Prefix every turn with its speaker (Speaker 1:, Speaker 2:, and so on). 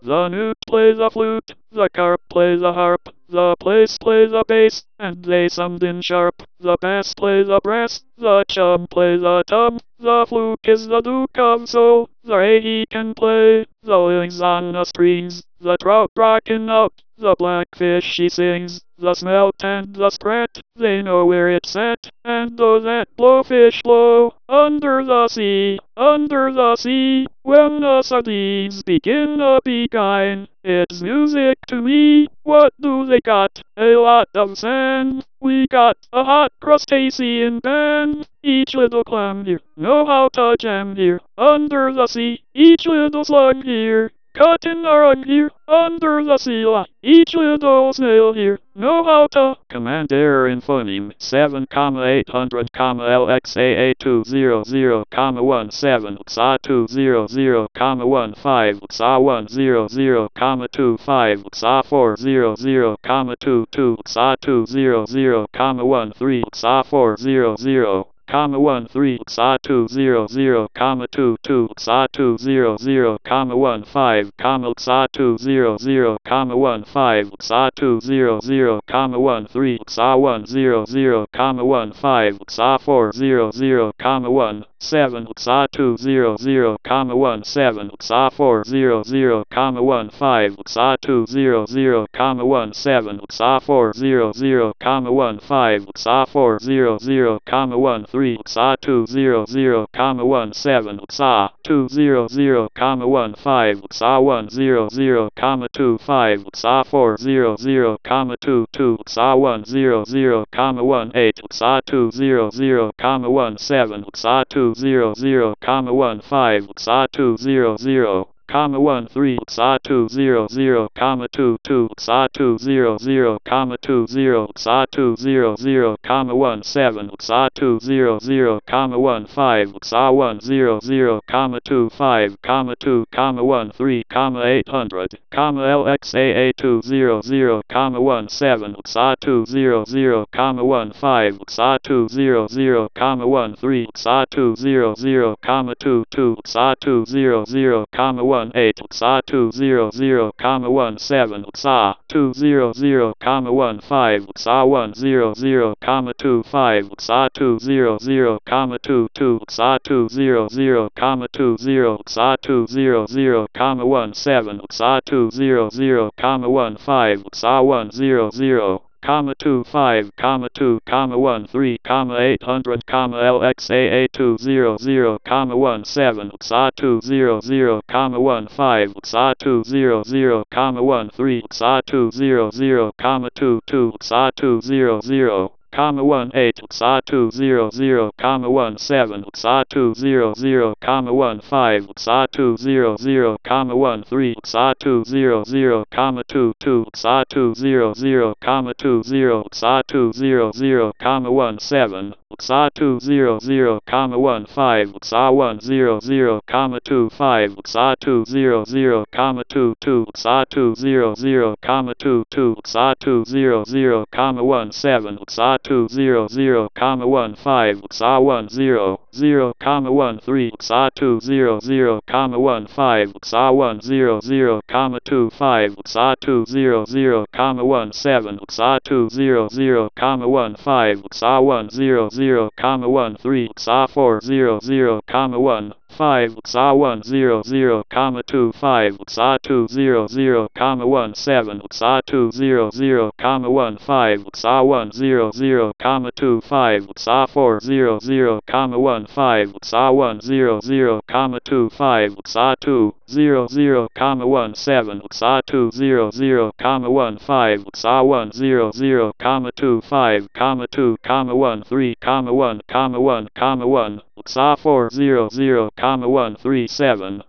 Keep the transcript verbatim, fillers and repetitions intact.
Speaker 1: The newt plays a flute, the carp plays a harp, the place plays a bass, and they summed in sharp. The bass plays a brass, the chum plays a tum, the fluke is the duke of soul, the he can play, the lilies on the strings, the trout rocking up, the blackfish she sings, the smelt and the sprat, they know where it's at, and though that blowfish blow, under the sea, under the sea, when the sardines begin a beguine, it's music to me. What do they got? A lot of sand. We got a hot crustacean band. Each little clam here know how to jam here. Under the sea, each little slug here. Cutting a rug here, under the sea line. Each little snail here, know how to command error in phoneme. seven, eight hundred, L X A A two hundred, one seven, X A two hundred, one five, X A one hundred, two five, X A four hundred, two two, X A two hundred, one three, X A four hundred, comma one three, X A two hundred, comma two two, X A two hundred, comma one five, comma X A two hundred, comma one five, X A two hundred, comma one three, X A one hundred, comma one five, X A four hundred, comma one seven, X A two hundred, comma one seven, X A four hundred, comma one five, X A two hundred, comma one seven, X A four hundred, comma one five, X A four hundred, comma one three, X A two hundred, comma one seven, X A two hundred, comma one five, X A one hundred, comma two five, X A four hundred, comma two two, X A one hundred, comma one eight, X A two hundred, comma one seven, X A two hundred, comma one five, X A two hundred, comma one three, X A two hundred, comma two two, X A two hundred, comma two zero, X A two hundred, comma one seven, X A two hundred, comma one five, X A one hundred, comma two five, comma two, comma one three, comma eight hundred, comma L X A A two hundred, comma one seven, X A two hundred, comma one five, X A two hundred, comma one three, X A two hundred, comma two two, X A two hundred, comma one eight, X A two hundred, comma one seven, X A two hundred, comma one five, X A one hundred, comma two five, X A two hundred, comma two two, X A two hundred, comma two zero, X A two hundred, comma one seven, X A two hundred, comma one five, X A one hundred, comma two five, comma two, comma one three, comma eight hundred, comma L X A A two hundred, comma one seven, X A two hundred, comma one five, X A two hundred, comma one three, X A two hundred, comma two two, X A two hundred, comma one eight, X A two hundred, comma one seven, X A two hundred, comma one five, X A two hundred, comma one three, X A two hundred, comma two two, X A two hundred, comma two zero, X A two hundred, comma one seven, X A two hundred, comma one five, X A one hundred, comma two five, X A two hundred, comma two two, X A two hundred, comma two two, X A two hundred, comma one seven, X A two hundred, comma one five, X A one hundred, zero, comma one three, X A two hundred, comma one five, X A one hundred, comma two five, X A two hundred, comma one seven, X A two hundred, comma one five, X A one hundred, comma one three, X A four hundred, comma one five, X A one hundred, comma two five, X A two hundred, comma one seven, X A two hundred, comma one five, X A one hundred, comma two five, X A four hundred, comma one five, X A one hundred, comma two five, X A two hundred, comma one seven, X A two hundred, comma one five, X A one hundred, comma two five, comma two, comma one three, comma one, comma one, comma one, X A four hundred, comma one three seven.